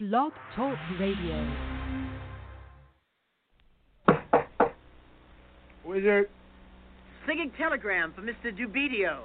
Blog Talk Radio. Wizard. Singing telegram for Mr. Dubidio.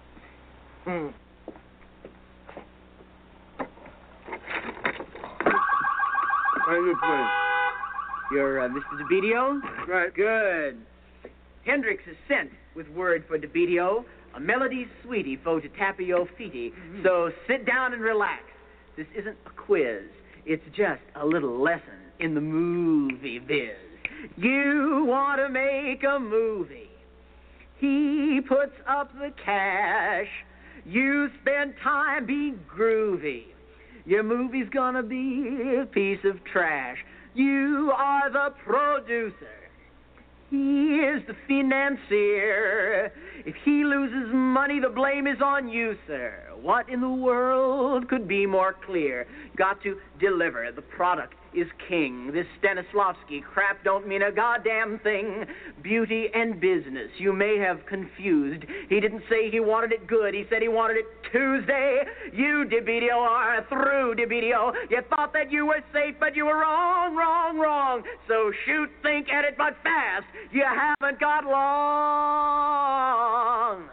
How you play? You're Mr. Dubidio? Right. Good. Hendrix is sent with word for Dubidio, a melody sweetie fo to tapio fiti. So sit down and relax. This isn't a quiz. It's just a little lesson in the movie biz. You want to make a movie. He puts up the cash. You spend time being groovy. Your movie's gonna be a piece of trash. You are the producer. He is the financier. If he loses money, the blame is on you, sir. What in the world could be more clear? Got to deliver. The product is king. This Stanislavski crap don't mean a goddamn thing. Beauty and business, you may have confused. He didn't say he wanted it good. He said he wanted it Tuesday. You, Dubidio, are through, Dubidio. You thought that you were safe, but you were wrong, wrong, wrong. So shoot, think, edit, but fast. You haven't got long.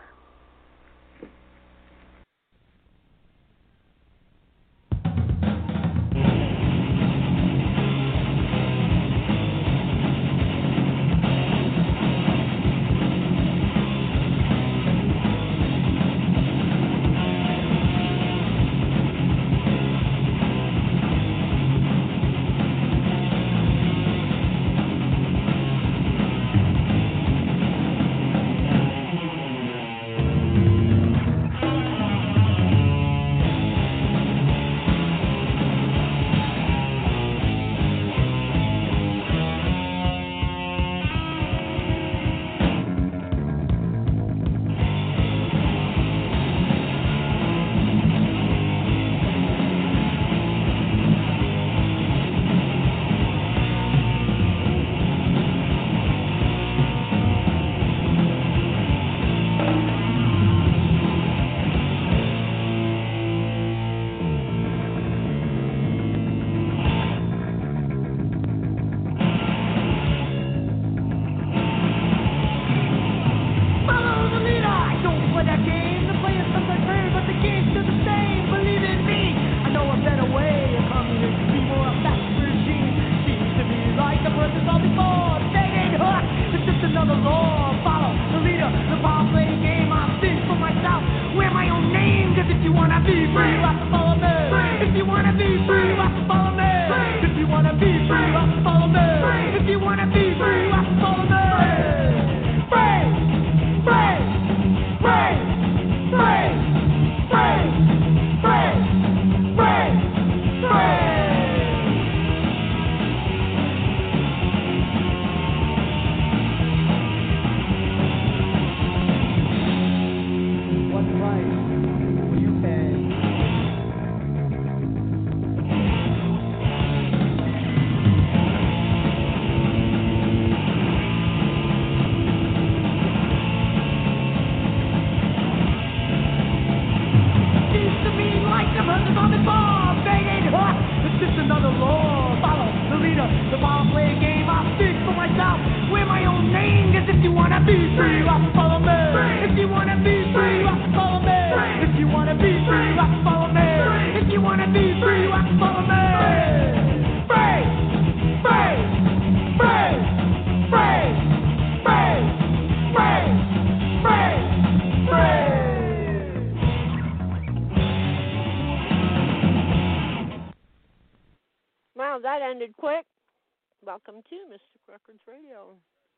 Wow, that ended quick. Welcome to Mystic Records Radio.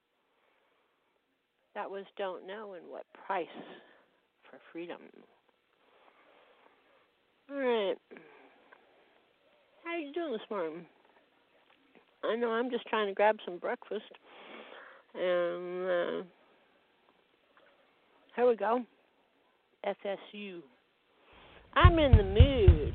That was Don't Know and What Price for Freedom. All right. How are you doing this morning? I know I'm just trying to grab some breakfast. And here we go. FSU. I'm in the mood.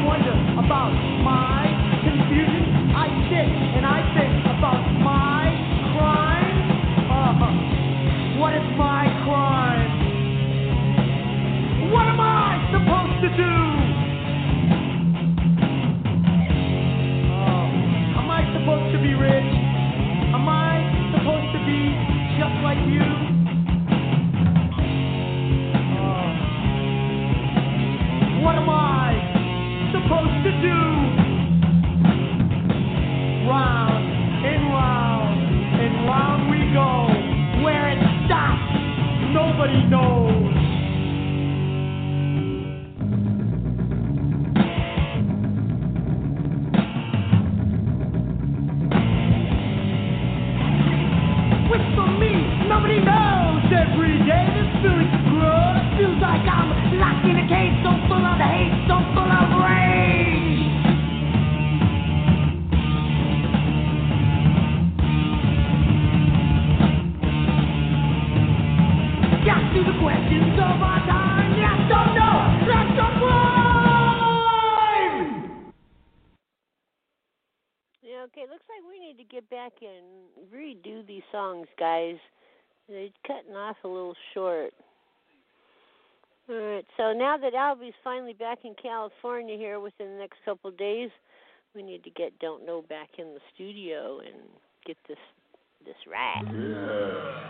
wonder about my confusion. I sit and I think about my crime. What is my crime? What am I supposed to do? Am I supposed to be rich? Am I supposed to be just like you? What am I supposed to do? Round and round and round we go. Where it stops, nobody knows. Whisper me, nobody knows. Every day this feeling grows. Feels like I'm locked in a cage, so full of hate, so full of rage. Got to the questions of our time. Yes, don't know, that's the crime. Yeah, okay, looks like we need to get back and redo these songs, guys. They're cutting off a little short. All right, so now that Albie's finally back in California here within the next couple of days, we need to get Don't Know back in the studio and get this right. Yeah.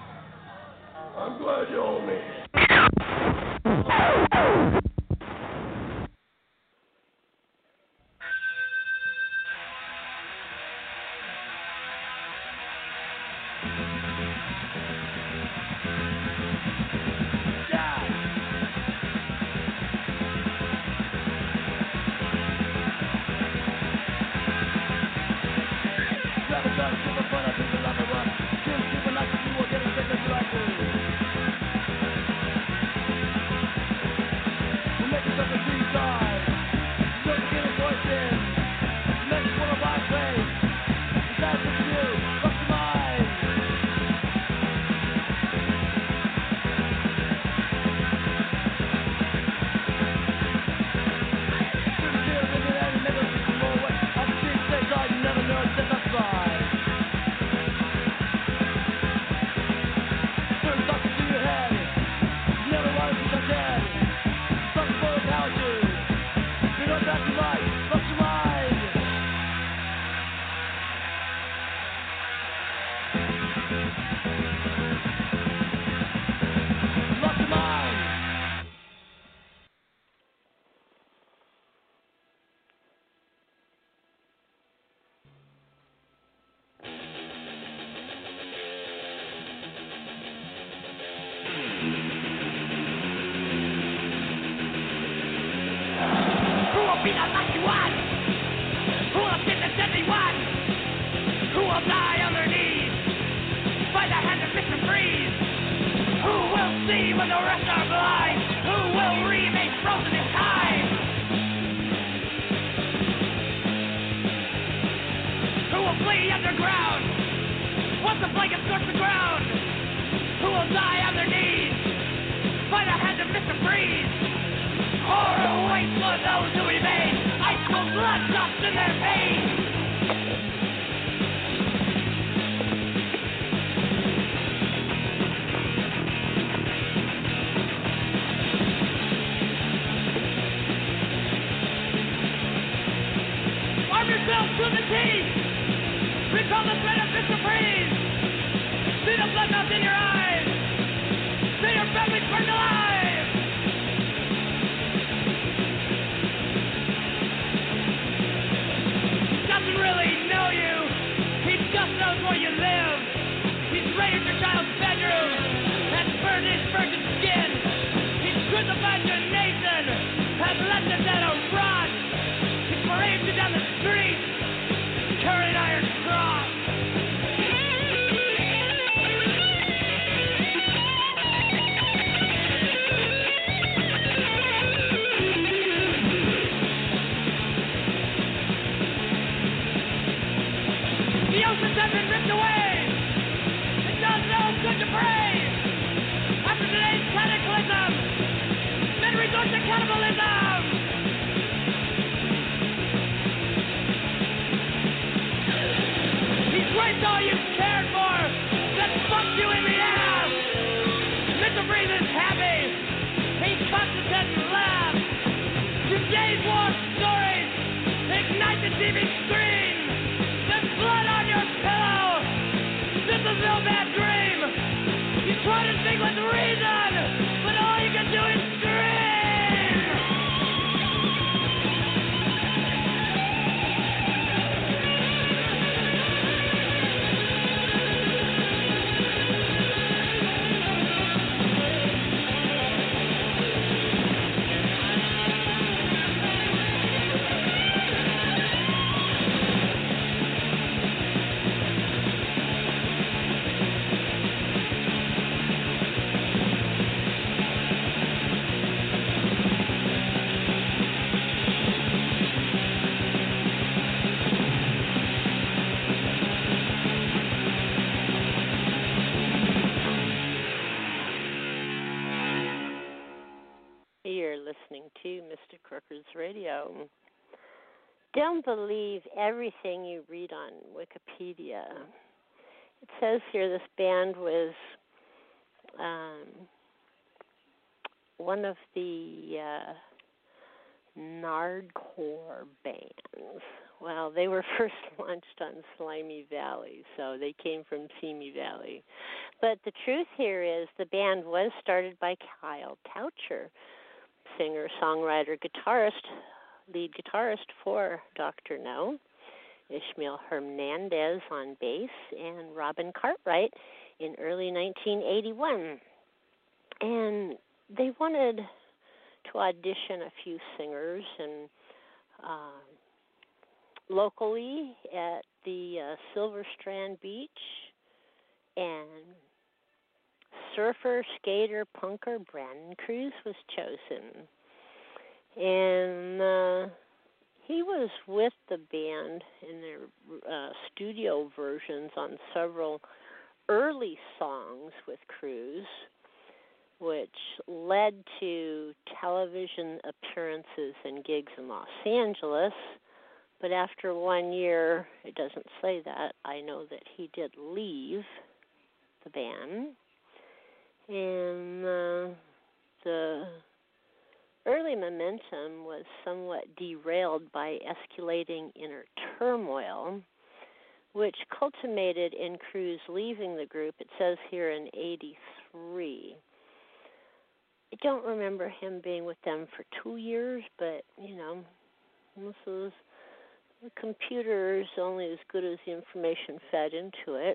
I'm glad you owe me. Cannibalism! Today's war stories ignite the TV screen. There's blood on your pillow. This is no bad dream. You try to think with reason, but all you can do is scream. You're listening to Mr. Crooker's Radio. Don't believe everything you read on Wikipedia. It says here this band was one of the Nardcore bands. Well, they were first launched on Slimy Valley, so they came from Simi Valley. But the truth here is the band was started by Kyle Coucher, singer, songwriter, guitarist, lead guitarist for Dr. No, Ishmael Hernandez on bass, and Robin Cartwright in early 1981. And they wanted to audition a few singers, and locally at the Silver Strand Beach, and surfer, skater, punker Brandon Cruz was chosen. And he was with the band in their studio versions on several early songs with Cruz, which led to television appearances and gigs in Los Angeles. But after 1 year, it doesn't say that, I know that he did leave the band. And the early momentum was somewhat derailed by escalating inner turmoil, which culminated in Cruz leaving the group. It says here in 83. I don't remember him being with them for 2 years, but, you know, this is, the computer is only as good as the information fed into it.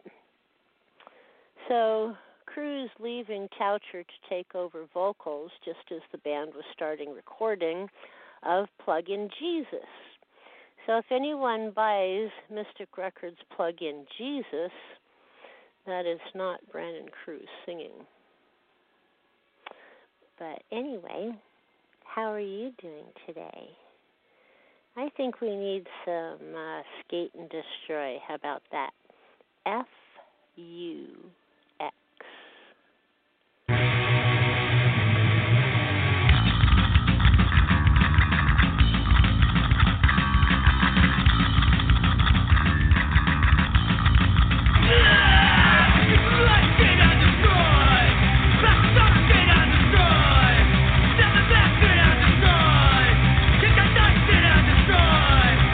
So Cruz leaving Coucher to take over vocals just as the band was starting recording of Plug-in Jesus. So if anyone buys Mystic Records Plug-in Jesus, that is not Brandon Cruz singing. But anyway, how are you doing today? I think we need some Skate and Destroy. How about that? FUX.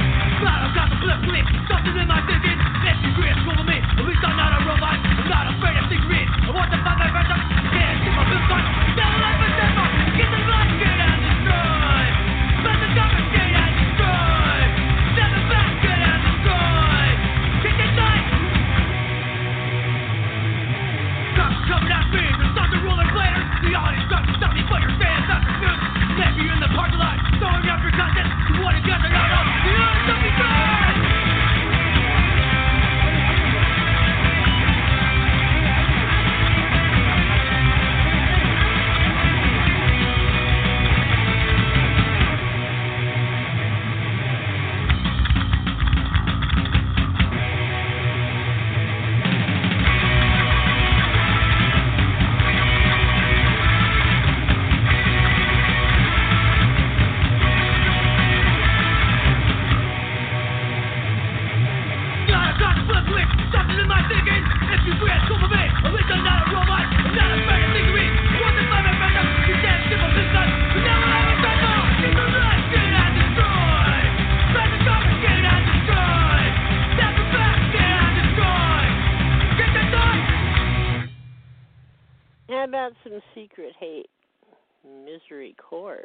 Something in my thinking, let you grasp over me. At least I'm not a robot, I'm not a about some Secret Hate? Misery Chord.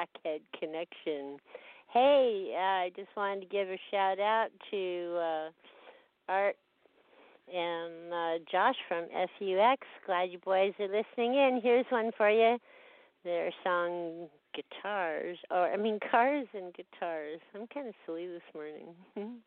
Crackhead Connection. Hey, I just wanted to give a shout out to Art and Josh from FUX. Glad you boys are listening in. Here's one for you. Their song Cars and Guitars. I'm kind of silly this morning.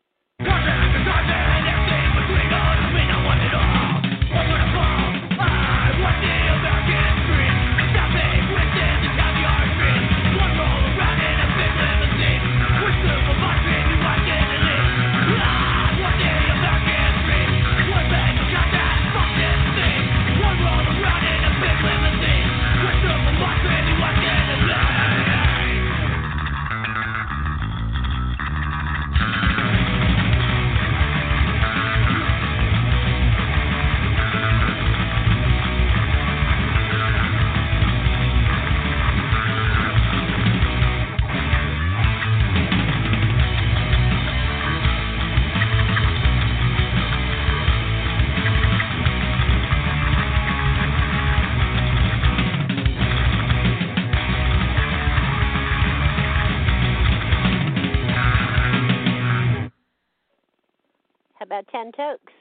How about 10 Tokes?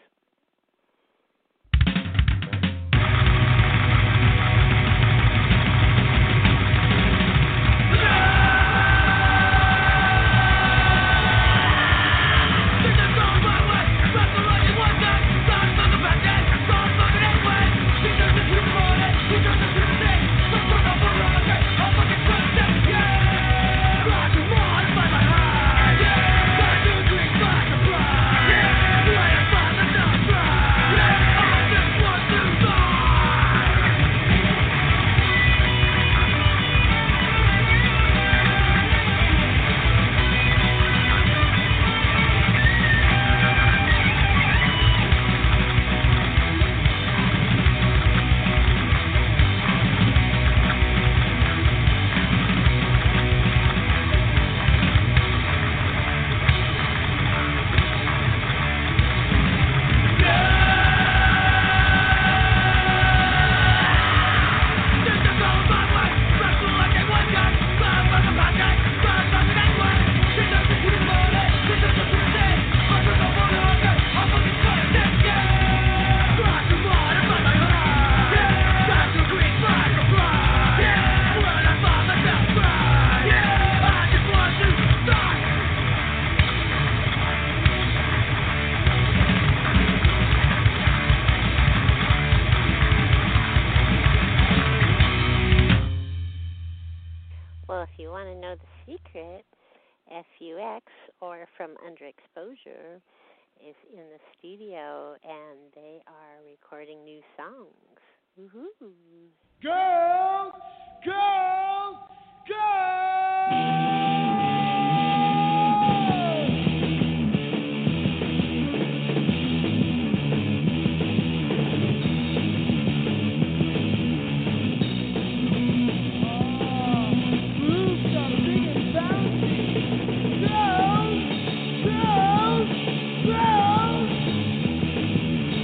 Well, if you want to know the secret, FUX, or From Underexposure, is in the studio, and they are recording new songs. Woohoo! Girls! Girls! Girls!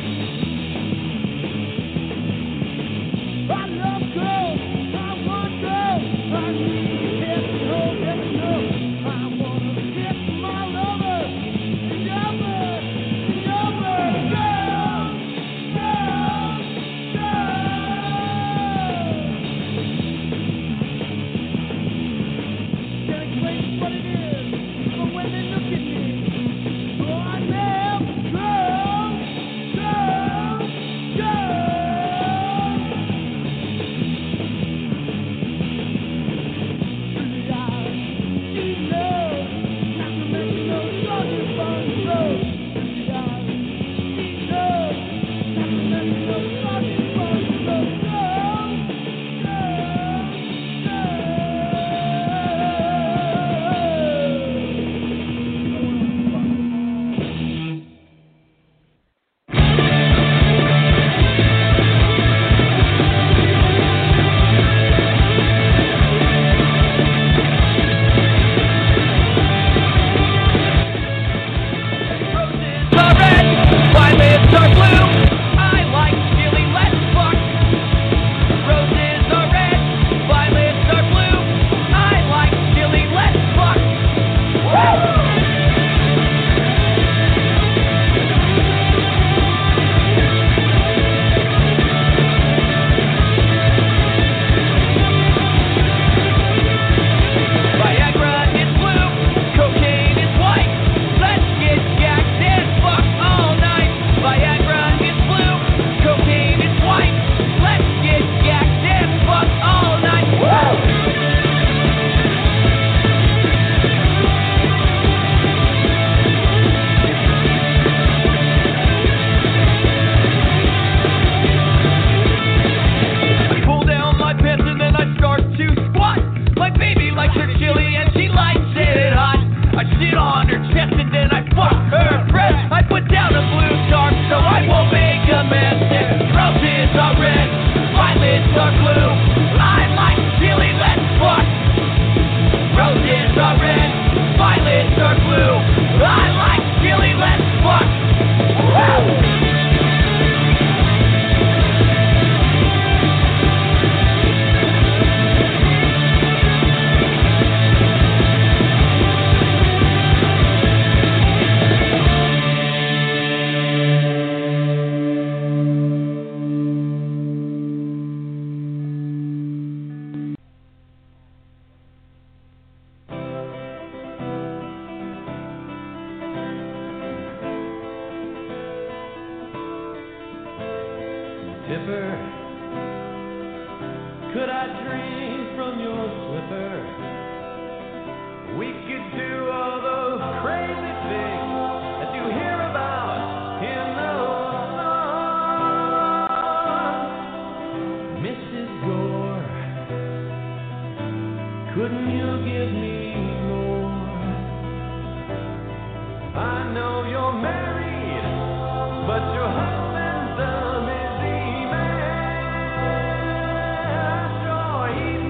I love girls, I want girls. tipper? Could I drink from your slipper? We could do all those crazy things that you hear about in the songs. Mrs. Gore, couldn't you give me more? I know you're married, but your husband's a busy man. Sure, he's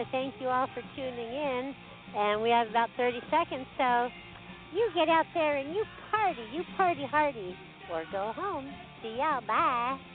thank you all for tuning in. And we have about 30 seconds, so you get out there and you party hardy, or go home. See y'all. Bye.